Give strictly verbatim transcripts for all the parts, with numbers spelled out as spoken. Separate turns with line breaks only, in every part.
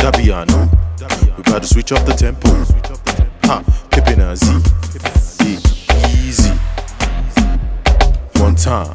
Dabiano. We about to switch up the tempo. Ha, Pippin and Z. Easy. One time.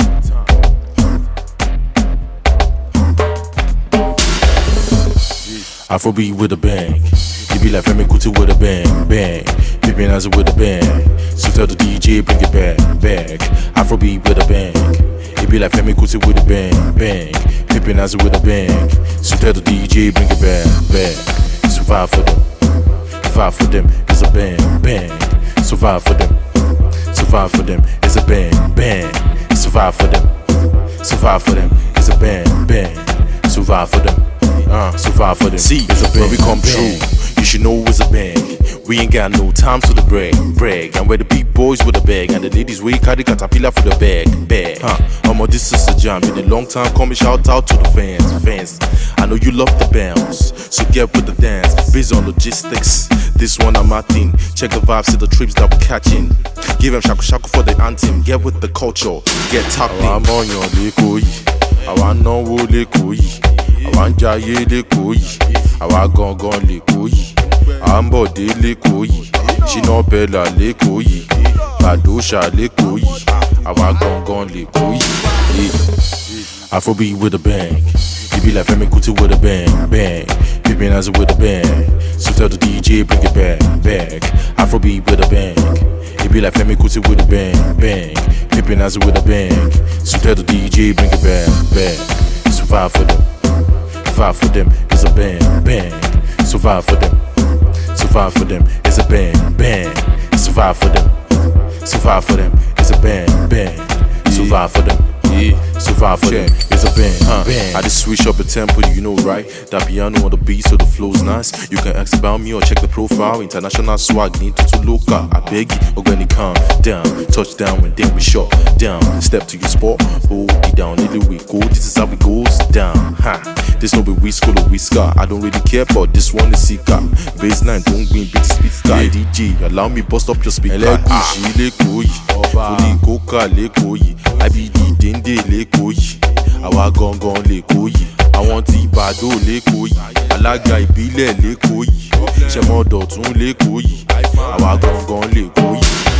Afrobeat with a bang. You be like Femi Kuti with a bang, bang. Pippin as with a bang. So tell the D J bring it back, back. Afrobeat with a bang. You be like Femi Kuti with a bang, bang. Pippin as with a bang. So tell the D J bring it back, back. Survive for them. Survive for them. It's a bang, bang. Survive for them. Survive for them. It's a bang, bang. Survive for them. Survive for them. It's a bang, bang. Survive for them. Uh, survive for them. See, it's a bang. When we come true, you should know it's a bang. We ain't got no time to the brag, brag. And we're the big boys with the bag, and the ladies we carry caterpillar for the bag, bag. Huh? Um, this is a jam. Been a long time coming. Shout out to the fans, fans. I know you love the bounce, so get with the dance. Based on logistics, this one I'm my thing. Check the vibes to the trips that we're catching. Give them shaku shaku for the anthem. Get with the culture, get tapping. I'm on your lekoi. I want no lekoi. Àwa ń jayé l'Ékòó yìí, àwa gangan l'Ékòó yìí. À ń bọ̀ dé l'Ékòó yìí, Shina Bella l'Ékòó yìí, Badosha l'Ékòó yìí, àwa gangan l'Ékòó yìí. Afrobeat with a bang, you be like Femi Kuti with a bang, bang. Pippin as with a bang, so tell the D J bring it back, back. Afrobeat with a bang, you be like Femi Kuti with a bang, bang. Pippin as with a bang, so tell the D J bring it back, back. Survive for them. Survive for them, it's a bang, bang. Survive for them. Survive for them, it's a bang, bang. Survive for them. Survive for them, it's a bang, bang. Survive for them. Yeah. Survive for them, it's a bang, uh, bang. I just switch up the tempo, you know, right? That piano on the beat, so the flow's nice. You can ask about me or check the profile. International swag, need to, to local. I beg you, or when you calm down, touch down, and then we shut down. Step to your spot, hold it down, little we go. This is how it goes down. Ha. This no be we school or we scar. I don't really care, but this one is Sika. Baseline, don't win, beat the speaker. Yeah. D J, allow me bust up your speaker. Elegushi l'Ékòó yìí, Foli Coca l'Ékòó yìí, I B D Dende l'Ékòó yìí, àwa gangan l'Ékòó yìí. Àwọn tí Ìbàdàn l'Ékòó yìí, alága ìbílẹ̀ l'Ékòó yìí, Ṣẹmọdọ̀tún l'Ékòó yìí, àwa gangan l'Ékòó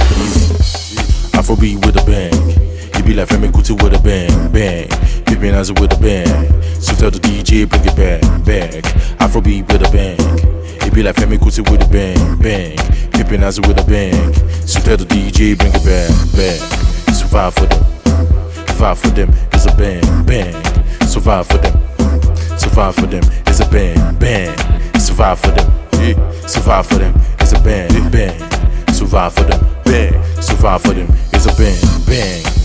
yìí. Afrobeat with a bang. You be like Femi Kuti with a bang, bang. Pippin as with a bang, so tell the D J bring it back, back. Afrobeat with a bang. You be like Femi Kuti with a bang, bang. Pippin as with a bang, so tell the D J bring it back, back. Survive for them. Survive for them, it's a bang, bang. Survive for them. Survive for them, it's a bang, bang. Survive for them. Yeah. Survive for them, it's a bang, bang. Survive for them, bang. Survive for them, it's a bang, bang.